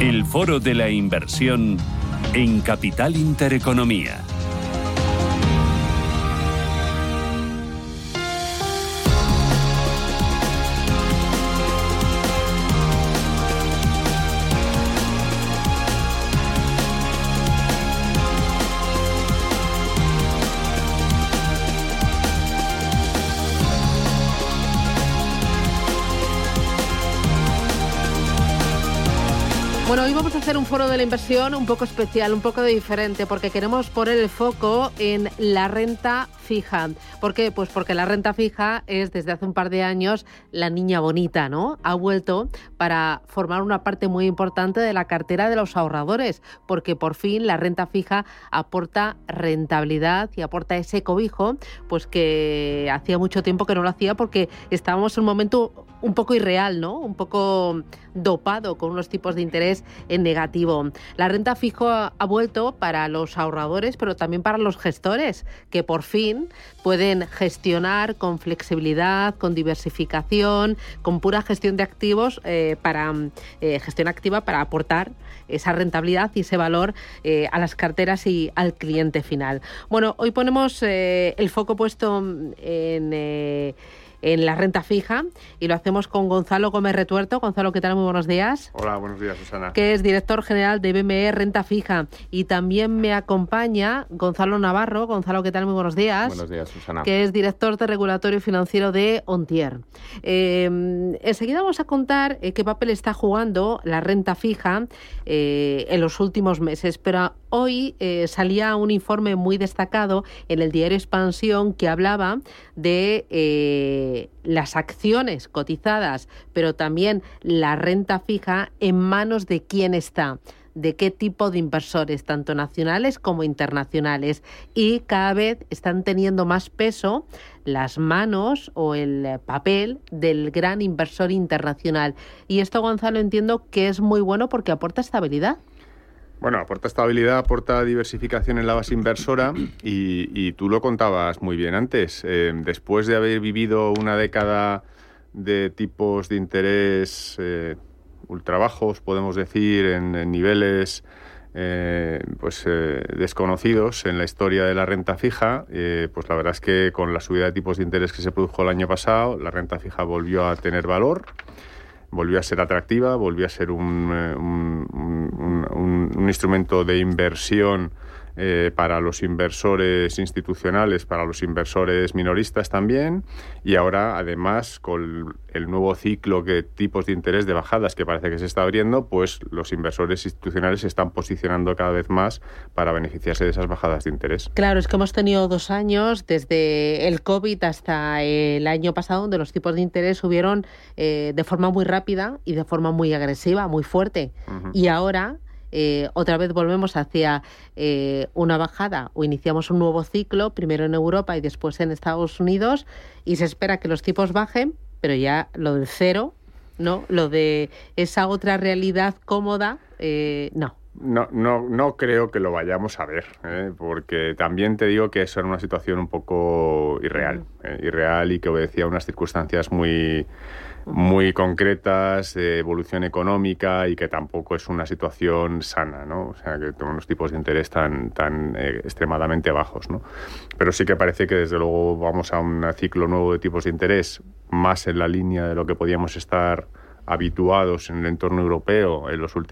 El Foro de la Inversión en Capital Intereconomía. Bueno, hoy vamos a hacer un foro de la inversión un poco especial, un poco diferente, porque queremos poner el foco en la renta fija. ¿Por qué? Pues porque la renta fija es desde hace un par de años la niña bonita, ¿no? Ha vuelto para formar una parte muy importante de la cartera de los ahorradores, porque por fin la renta fija aporta rentabilidad y aporta ese cobijo, pues que hacía mucho tiempo que no lo hacía porque estábamos en un momento un poco irreal, ¿no? Un poco dopado con unos tipos de interés en negativo. La renta fija ha vuelto para los ahorradores, pero también para los gestores, que por fin pueden gestionar con flexibilidad, con diversificación, con pura gestión de activos, gestión activa para aportar esa rentabilidad y ese valor a las carteras y al cliente final. Bueno, hoy ponemos el foco puesto en la renta fija y lo hacemos con Gonzalo Gómez Retuerto. Gonzalo, ¿qué tal? Muy buenos días. Hola, buenos días, Susana. Que es director general de BME Renta Fija. Y también me acompaña Gonzalo Navarro. Gonzalo, ¿qué tal? Muy buenos días. Buenos días, Susana. Que es director de regulatorio financiero de Ontier. Enseguida vamos a contar qué papel está jugando la renta fija en los últimos meses, pero hoy salía un informe muy destacado en el diario Expansión que hablaba de las acciones cotizadas, pero también la renta fija en manos de quién está, de qué tipo de inversores, tanto nacionales como internacionales. Y cada vez están teniendo más peso las manos o el papel del gran inversor internacional. Y esto, Gonzalo, entiendo que es muy bueno porque aporta estabilidad. Bueno, aporta estabilidad, aporta diversificación en la base inversora y tú lo contabas muy bien antes. Después de haber vivido una década de tipos de interés ultra bajos, podemos decir, en niveles desconocidos en la historia de la renta fija, pues la verdad es que con la subida de tipos de interés que se produjo el año pasado, la renta fija volvió a tener valor. Volvió a ser atractiva, volvió a ser un instrumento de inversión para los inversores institucionales, para los inversores minoristas también, y ahora además con el nuevo ciclo de tipos de interés de bajadas que parece que se está abriendo, pues los inversores institucionales se están posicionando cada vez más para beneficiarse de esas bajadas de interés. Claro, es que hemos tenido 2 años, desde el COVID hasta el año pasado, donde los tipos de interés subieron de forma muy rápida y de forma muy agresiva, muy fuerte. Uh-huh. Y ahora otra vez volvemos hacia una bajada o iniciamos un nuevo ciclo, primero en Europa y después en Estados Unidos, y se espera que los tipos bajen, pero ya lo del cero, ¿no? Lo de esa otra realidad cómoda, no. No creo que lo vayamos a ver, porque también te digo que eso era una situación un poco irreal, irreal y que obedecía a unas circunstancias muy concretas de evolución económica y que tampoco es una situación sana, ¿no? O sea, que con unos tipos de interés tan extremadamente bajos, ¿no? Pero sí que parece que desde luego vamos a un ciclo nuevo de tipos de interés más en la línea de lo que podíamos estar habituados en el entorno europeo en las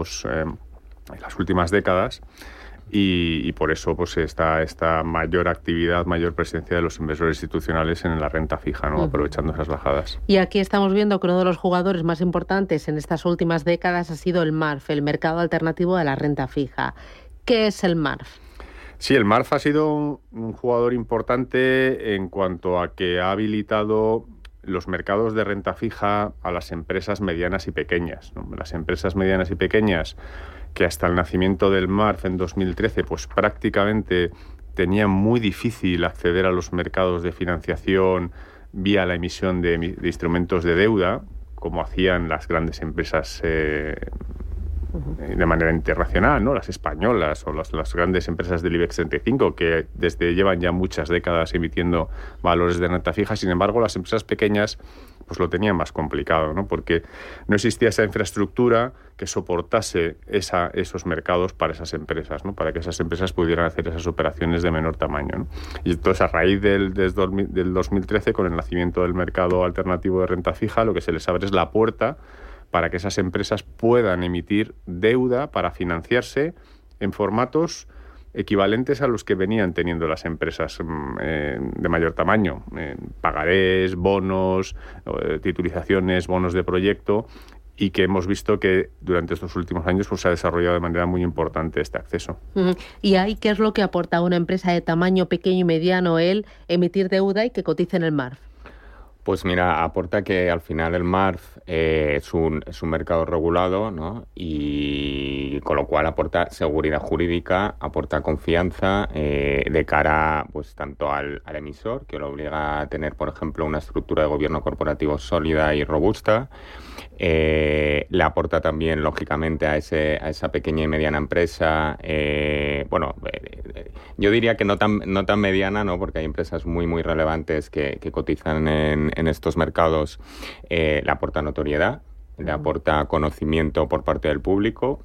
últimas décadas. Y por eso pues está esta mayor actividad, mayor presencia de los inversores institucionales en la renta fija, ¿no? Aprovechando esas bajadas. Y aquí estamos viendo que uno de los jugadores más importantes en estas últimas décadas ha sido el MARF, el mercado alternativo de la renta fija. ¿Qué es el MARF? Sí, el MARF ha sido un jugador importante en cuanto a que ha habilitado los mercados de renta fija a las empresas medianas y pequeñas, ¿no? Las empresas medianas y pequeñas que hasta el nacimiento del MARF en 2013 pues prácticamente tenían muy difícil acceder a los mercados de financiación vía la emisión de instrumentos de deuda, como hacían las grandes empresas de manera internacional, ¿no? Las españolas o las grandes empresas del IBEX 35 que llevan ya muchas décadas emitiendo valores de renta fija. Sin embargo, las empresas pequeñas pues lo tenían más complicado, ¿no? Porque no existía esa infraestructura que soportase esos mercados para esas empresas, ¿no? Para que esas empresas pudieran hacer esas operaciones de menor tamaño, ¿no? Y entonces, a raíz del 2013, con el nacimiento del mercado alternativo de renta fija, lo que se les abre es la puerta para que esas empresas puedan emitir deuda para financiarse en formatos equivalentes a los que venían teniendo las empresas de mayor tamaño, pagarés, bonos, titulizaciones, bonos de proyecto, y que hemos visto que durante estos últimos años pues, se ha desarrollado de manera muy importante este acceso. ¿Y ahí qué es lo que aporta a una empresa de tamaño pequeño y mediano el emitir deuda y que cotice en el MARF? Pues mira, aporta que al final el MARF es un mercado regulado, ¿no? Y con lo cual aporta seguridad jurídica, aporta confianza de cara pues tanto al emisor, que lo obliga a tener, por ejemplo, una estructura de gobierno corporativo sólida y robusta. Le aporta también, lógicamente, a esa pequeña y mediana empresa, yo diría que no tan mediana, ¿no? Porque hay empresas muy, muy relevantes que cotizan en estos mercados. Le aporta notoriedad, le aporta conocimiento por parte del público,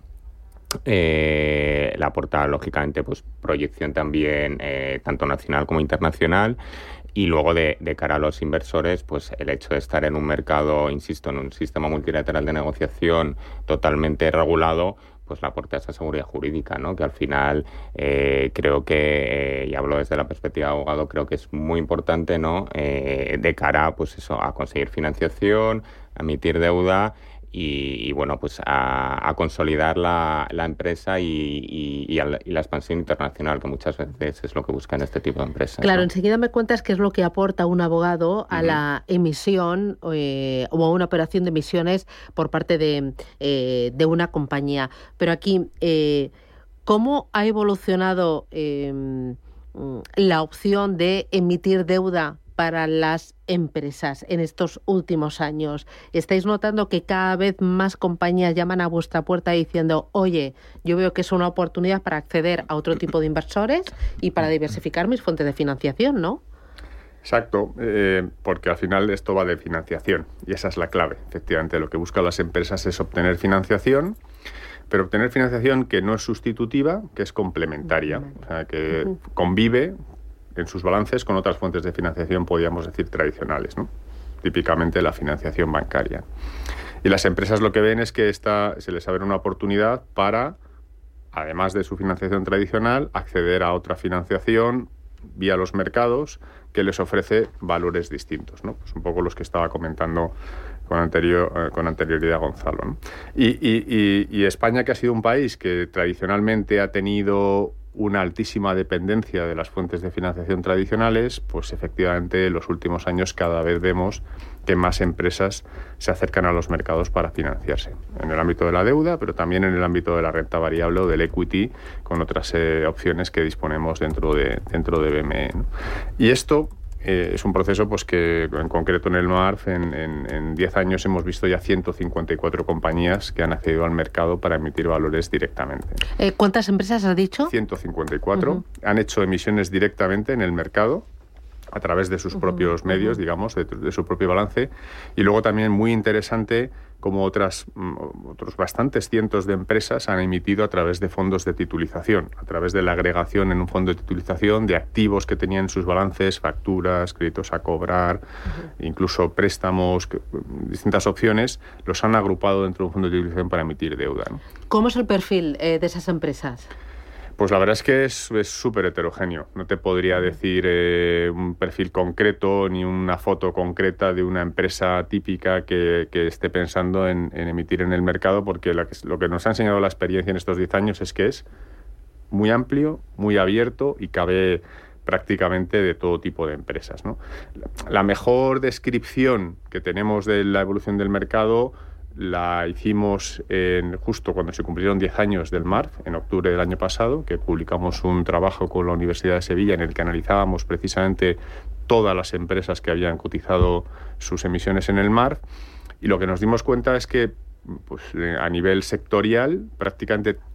le aporta, lógicamente, pues proyección también, tanto nacional como internacional. Y luego de cara a los inversores, pues el hecho de estar en un mercado, insisto, en un sistema multilateral de negociación totalmente regulado, pues le aporta esa seguridad jurídica, ¿no? Que al final creo que, y hablo desde la perspectiva de abogado, creo que es muy importante, ¿no? De cara, pues eso, a conseguir financiación, a emitir deuda y bueno, pues a consolidar la empresa y la expansión internacional, que muchas veces es lo que buscan este tipo de empresas. Claro, ¿no? Enseguida me cuentas qué es lo que aporta un abogado a la emisión o a una operación de emisiones por parte de una compañía. Pero aquí, ¿cómo ha evolucionado la opción de emitir deuda para las empresas en estos últimos años? ¿Estáis notando que cada vez más compañías llaman a vuestra puerta diciendo, oye, yo veo que es una oportunidad para acceder a otro tipo de inversores y para diversificar mis fuentes de financiación, ¿no? Exacto, porque al final esto va de financiación y esa es la clave. Efectivamente, lo que buscan las empresas es obtener financiación, pero obtener financiación que no es sustitutiva, que es complementaria, o sea, que convive en sus balances con otras fuentes de financiación, podríamos decir, tradicionales, ¿no? Típicamente la financiación bancaria. Y las empresas lo que ven es que se les abre una oportunidad para, además de su financiación tradicional, acceder a otra financiación vía los mercados que les ofrece valores distintos, ¿no? Pues un poco los que estaba comentando con anterioridad Gonzalo, ¿no? Y España, que ha sido un país que tradicionalmente ha tenido una altísima dependencia de las fuentes de financiación tradicionales, pues efectivamente en los últimos años cada vez vemos que más empresas se acercan a los mercados para financiarse, en el ámbito de la deuda, pero también en el ámbito de la renta variable o del equity, con otras opciones que disponemos dentro de BME, ¿no? Y esto es un proceso pues que, en concreto en el MARF, en 10 años hemos visto ya 154 compañías que han accedido al mercado para emitir valores directamente. ¿Cuántas empresas has dicho? 154. Han hecho emisiones directamente en el mercado a través de sus propios medios, digamos, de su propio balance. Y luego también muy interesante como otros bastantes cientos de empresas han emitido a través de fondos de titulización, a través de la agregación en un fondo de titulización de activos que tenían en sus balances, facturas, créditos a cobrar, incluso préstamos, distintas opciones, los han agrupado dentro de un fondo de titulización para emitir deuda, ¿no? ¿Cómo es el perfil de esas empresas? Pues la verdad es que es súper heterogéneo. No te podría decir un perfil concreto ni una foto concreta de una empresa típica que esté pensando en emitir en el mercado, porque lo que nos ha enseñado la experiencia en estos 10 años es que es muy amplio, muy abierto y cabe prácticamente de todo tipo de empresas, ¿no? La mejor descripción que tenemos de la evolución del mercado la hicimos justo cuando se cumplieron 10 años del MARF, en octubre del año pasado, que publicamos un trabajo con la Universidad de Sevilla en el que analizábamos precisamente todas las empresas que habían cotizado sus emisiones en el MARF, y lo que nos dimos cuenta es que pues, a nivel sectorial prácticamente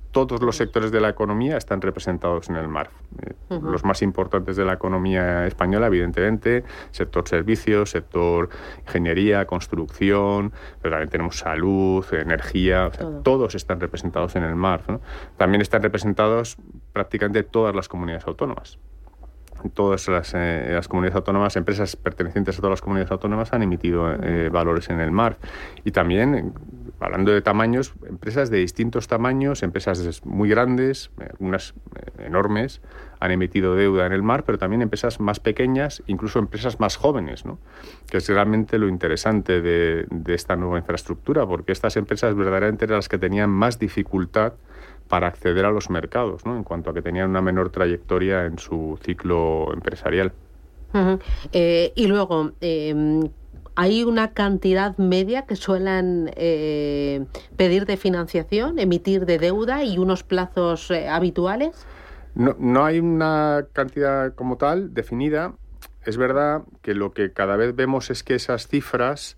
todos los sectores de la economía están representados en el MARF. Los más importantes de la economía española, evidentemente, sector servicios, sector ingeniería, construcción, pero también tenemos salud, energía, o sea, todos están representados en el MARF, ¿no? También están representados prácticamente todas las comunidades autónomas. Todas las comunidades autónomas, empresas pertenecientes a todas las comunidades autónomas han emitido valores en el MARF. Y también, hablando de tamaños, empresas de distintos tamaños, empresas muy grandes, algunas enormes, han emitido deuda en el MARF, pero también empresas más pequeñas, incluso empresas más jóvenes, ¿no? Que es realmente lo interesante de esta nueva infraestructura, porque estas empresas verdaderamente eran las que tenían más dificultad para acceder a los mercados, ¿no? En cuanto a que tenían una menor trayectoria en su ciclo empresarial. Y luego, ¿hay una cantidad media que suelen pedir de financiación, emitir de deuda y unos plazos habituales? No hay una cantidad como tal definida. Es verdad que lo que cada vez vemos es que esas cifras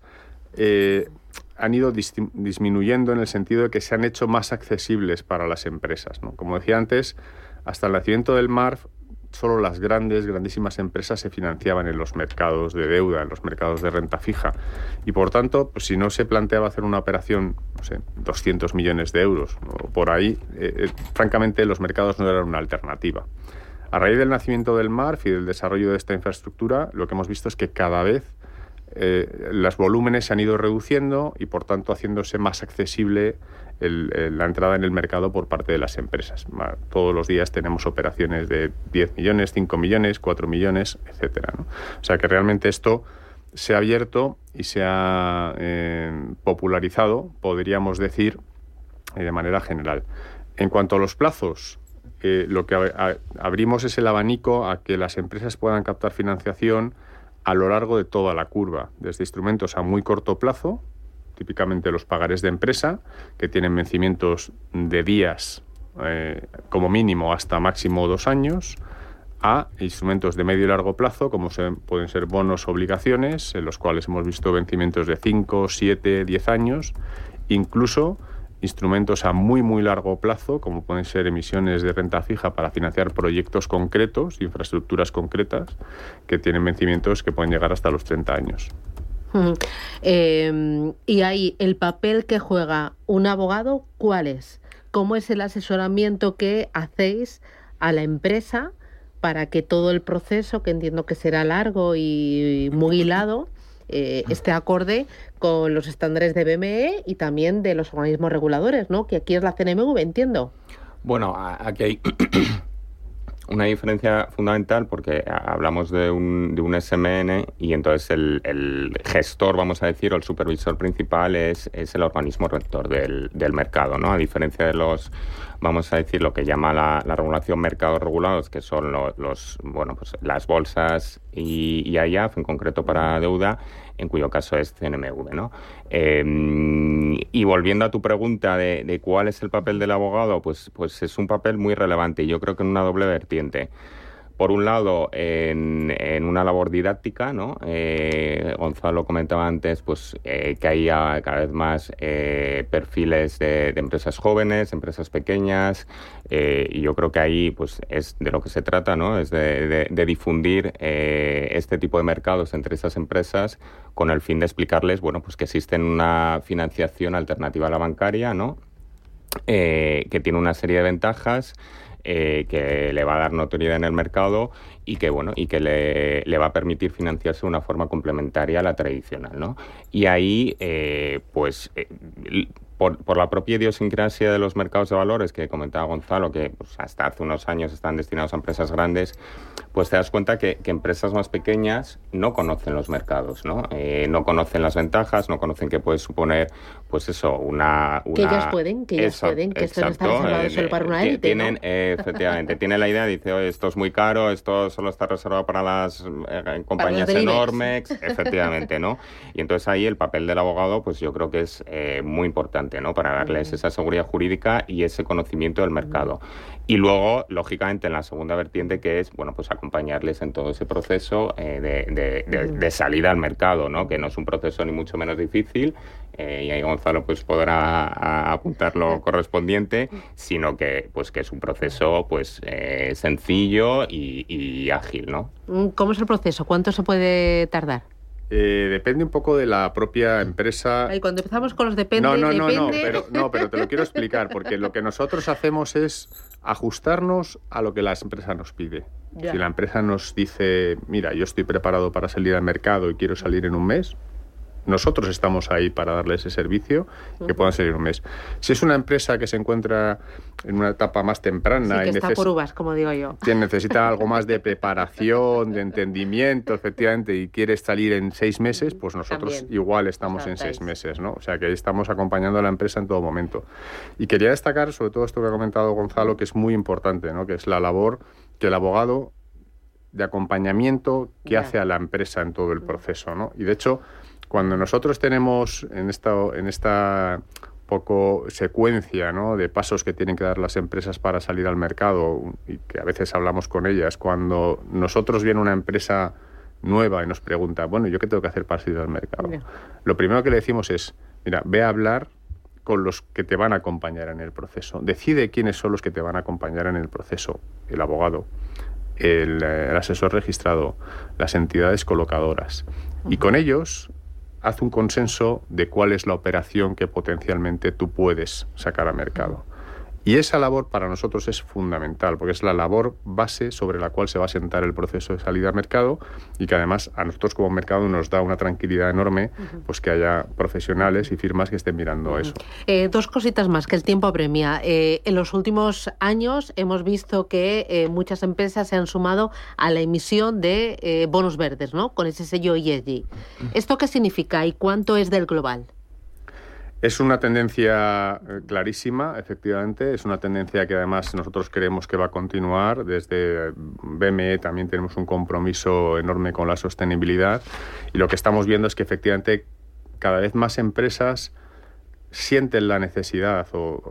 han ido disminuyendo en el sentido de que se han hecho más accesibles para las empresas, ¿no? Como decía antes, hasta el nacimiento del MARF, solo las grandísimas empresas se financiaban en los mercados de deuda, en los mercados de renta fija. Y por tanto, pues, si no se planteaba hacer una operación, no sé, 200 millones de euros o por ahí, francamente los mercados no eran una alternativa. A raíz del nacimiento del MARF y del desarrollo de esta infraestructura, lo que hemos visto es que cada vez los volúmenes se han ido reduciendo y por tanto haciéndose más accesible la entrada en el mercado por parte de las empresas. Todos los días tenemos operaciones de 10 millones, 5 millones, 4 millones, etcétera, ¿no? O sea que realmente esto se ha abierto y se ha popularizado, podríamos decir, de manera general. En cuanto a los plazos, lo que abrimos es el abanico a que las empresas puedan captar financiación a lo largo de toda la curva, desde instrumentos a muy corto plazo, típicamente los pagares de empresa, que tienen vencimientos de días como mínimo hasta máximo 2 años, a instrumentos de medio y largo plazo, como pueden ser bonos o obligaciones, en los cuales hemos visto vencimientos de 5, 7, 10 años, incluso instrumentos a muy largo plazo, como pueden ser emisiones de renta fija para financiar proyectos concretos, infraestructuras concretas, que tienen vencimientos que pueden llegar hasta los 30 años. Y ahí, el papel que juega un abogado, ¿cuál es? ¿Cómo es el asesoramiento que hacéis a la empresa para que todo el proceso, que entiendo que será largo y muy hilado, esté acorde con los estándares de BME y también de los organismos reguladores, ¿no? Que aquí es la CNMV, entiendo. Bueno, aquí hay una diferencia fundamental porque hablamos de un SMN y entonces el gestor, vamos a decir, o el supervisor principal es el organismo rector del mercado, ¿no? A diferencia de los, vamos a decir, lo que llama la regulación mercados regulados, que son pues las bolsas y AIAF, en concreto para deuda, en cuyo caso es CNMV, ¿no? Y volviendo a tu pregunta de cuál es el papel del abogado, pues es un papel muy relevante y yo creo que en una doble vertiente. Por un lado, en una labor didáctica, ¿no? Gonzalo comentaba antes pues, que hay cada vez más perfiles de empresas jóvenes, empresas pequeñas, y yo creo que ahí pues, es de lo que se trata, ¿no? Es de difundir este tipo de mercados entre esas empresas con el fin de explicarles, bueno, pues que existe una financiación alternativa a la bancaria, ¿no? Que tiene una serie de ventajas, que le va a dar notoriedad en el mercado y que le va a permitir financiarse de una forma complementaria a la tradicional, ¿no? Y ahí por la propia idiosincrasia de los mercados de valores que comentaba Gonzalo, que pues, hasta hace unos años están destinados a empresas grandes, pues te das cuenta que empresas más pequeñas no conocen los mercados, ¿no? No conocen las ventajas, no conocen qué puede suponer, pues eso, una... Que ellas pueden, que esto no está reservado solo para una élite, ¿no? Efectivamente, tienen la idea, dice, oye, esto es muy caro, esto solo está reservado para las compañías enormes, efectivamente, ¿no? Y entonces ahí el papel del abogado, pues yo creo que es muy importante. importante, ¿no? Para darles esa seguridad jurídica y ese conocimiento del mercado. Y luego, lógicamente, en la segunda vertiente, que es, bueno, pues acompañarles en todo ese proceso de salida al mercado, ¿no? Que no es un proceso ni mucho menos difícil, y ahí Gonzalo pues podrá apuntar lo correspondiente, sino que es un proceso pues sencillo y ágil, ¿no? ¿Cómo es el proceso? ¿Cuánto se puede tardar? Depende un poco de la propia empresa. Y cuando empezamos con los depende... Pero te lo quiero explicar, porque lo que nosotros hacemos es ajustarnos a lo que la empresa nos pide. Ya. Si la empresa nos dice, mira, yo estoy preparado para salir al mercado y quiero salir en un mes, nosotros estamos ahí para darle ese servicio que puedan salir en un mes. Si es una empresa que se encuentra en una etapa más temprana... Sí, que está por uvas, como digo yo. Que necesita algo más de preparación, de entendimiento, efectivamente, y quiere salir en 6 meses, pues nosotros también igual estamos en 6 meses, ¿no? O sea, que estamos acompañando a la empresa en todo momento. Y quería destacar, sobre todo esto que ha comentado Gonzalo, que es muy importante, ¿no? Que es la labor que el abogado de acompañamiento que hace a la empresa en todo el proceso, ¿no? Y de hecho, cuando nosotros tenemos en esta poco secuencia, ¿no?, de pasos que tienen que dar las empresas para salir al mercado, y que a veces hablamos con ellas, cuando nosotros viene una empresa nueva y nos pregunta, bueno, ¿yo qué tengo que hacer para salir al mercado? Bien. Lo primero que le decimos es, mira, ve a hablar con los que te van a acompañar en el proceso. Decide quiénes son los que te van a acompañar en el proceso. El abogado, el asesor registrado, las entidades colocadoras. Y con ellos haz un consenso de cuál es la operación que potencialmente tú puedes sacar al mercado. Y esa labor para nosotros es fundamental, porque es la labor base sobre la cual se va a sentar el proceso de salida al mercado, y que además a nosotros como mercado nos da una tranquilidad enorme, pues que haya profesionales y firmas que estén mirando eso. 2 cositas más, que el tiempo apremia. En los últimos años hemos visto que muchas empresas se han sumado a la emisión de bonos verdes, ¿no?, con ese sello ESG. ¿Esto qué significa y cuánto es del global? Es una tendencia clarísima, efectivamente. Es una tendencia que además nosotros creemos que va a continuar. Desde BME también tenemos un compromiso enorme con la sostenibilidad. Y lo que estamos viendo es que efectivamente cada vez más empresas sienten la necesidad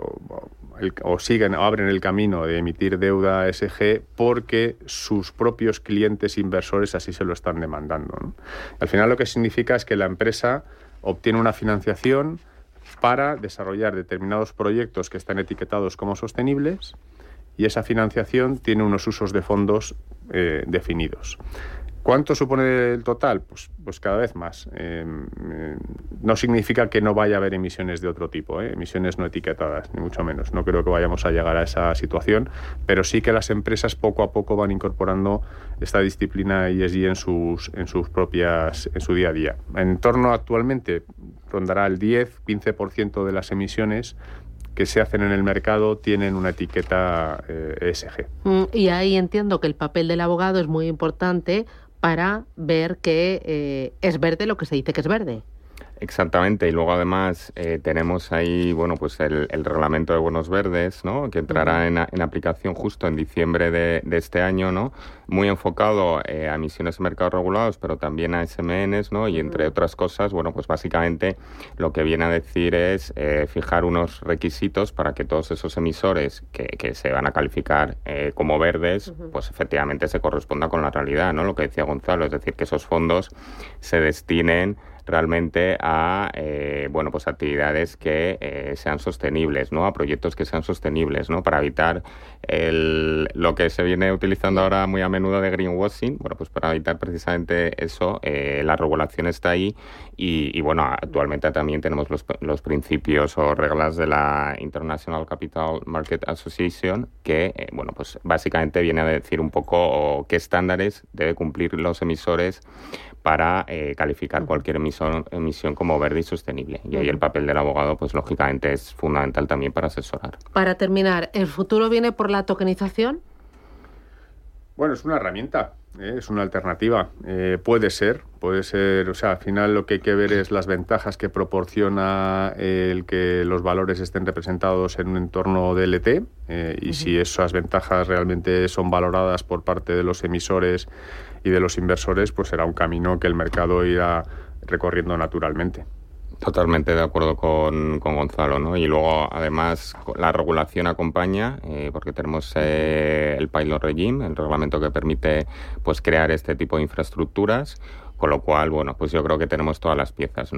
o siguen o abren el camino de emitir deuda ESG porque sus propios clientes inversores así se lo están demandando, ¿no? Al final lo que significa es que la empresa obtiene una financiación para desarrollar determinados proyectos que están etiquetados como sostenibles, y esa financiación tiene unos usos de fondos definidos. ¿Cuánto supone el total? Pues cada vez más. No significa que no vaya a haber emisiones de otro tipo, emisiones no etiquetadas, ni mucho menos. No creo que vayamos a llegar a esa situación, pero sí que las empresas poco a poco van incorporando esta disciplina ESG en su día a día. En torno actualmente rondará el 10-15% de las emisiones que se hacen en el mercado tienen una etiqueta ESG. Y ahí entiendo que el papel del abogado es muy importante para ver que es verde lo que se dice que es verde. Exactamente, y luego además tenemos ahí, bueno, pues el reglamento de bonos verdes, ¿no?, que entrará en aplicación justo en diciembre de este año, ¿no?, muy enfocado a emisiones de mercados regulados, pero también a SMNs, ¿no?, y entre otras cosas, bueno, pues básicamente lo que viene a decir es fijar unos requisitos para que todos esos emisores que se van a calificar como verdes, pues efectivamente se corresponda con la realidad, ¿no?, lo que decía Gonzalo, es decir, que esos fondos se destinen realmente a pues actividades que sean sostenibles, ¿no?, a proyectos que sean sostenibles, ¿no?, para evitar lo que se viene utilizando ahora muy a menudo de greenwashing. Bueno, pues para evitar precisamente eso, la regulación está ahí y bueno, actualmente también tenemos los principios o reglas de la International Capital Market Association que, bueno, pues básicamente viene a decir un poco qué estándares debe cumplir los emisores para calificar cualquier emisión como verde y sostenible. Y ahí el papel del abogado, pues lógicamente es fundamental también para asesorar. Para terminar, ¿el futuro viene por la tokenización? Bueno, es una herramienta, es una alternativa. Puede ser, o sea, al final lo que hay que ver es las ventajas que proporciona el que los valores estén representados en un entorno DLT, y si esas ventajas realmente son valoradas por parte de los emisores y de los inversores, pues será un camino que el mercado irá recorriendo naturalmente. Totalmente de acuerdo con Gonzalo, ¿no? Y luego, además, la regulación acompaña, porque tenemos el Pilot Regime, el reglamento que permite pues crear este tipo de infraestructuras, con lo cual, bueno, pues yo creo que tenemos todas las piezas, ¿no?